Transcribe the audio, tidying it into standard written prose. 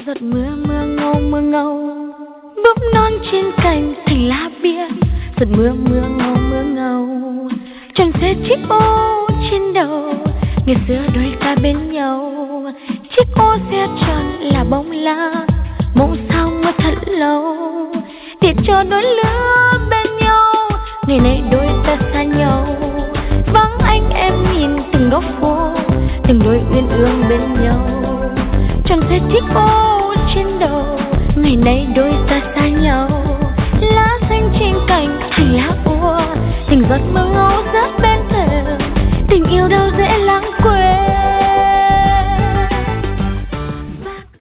giọt mưa mưa ngâu búp non trên cành thành lá biếc. Giọt mưa mưa ngâu tròn xe chiếc ô trên đầu. Ngày xưa đôi ta bên nhau, chiếc ô xe tròn là bóng lá. Mong sao mưa thật lâu để cho đôi lứa bên nhau. Ngày nay đôi ta xa nhau, vắng anh em nhìn từng góc phố, từng đôi uyên ương bên nhau. Tròn xe chiếc ô trên đầu, ngày nay đôi ta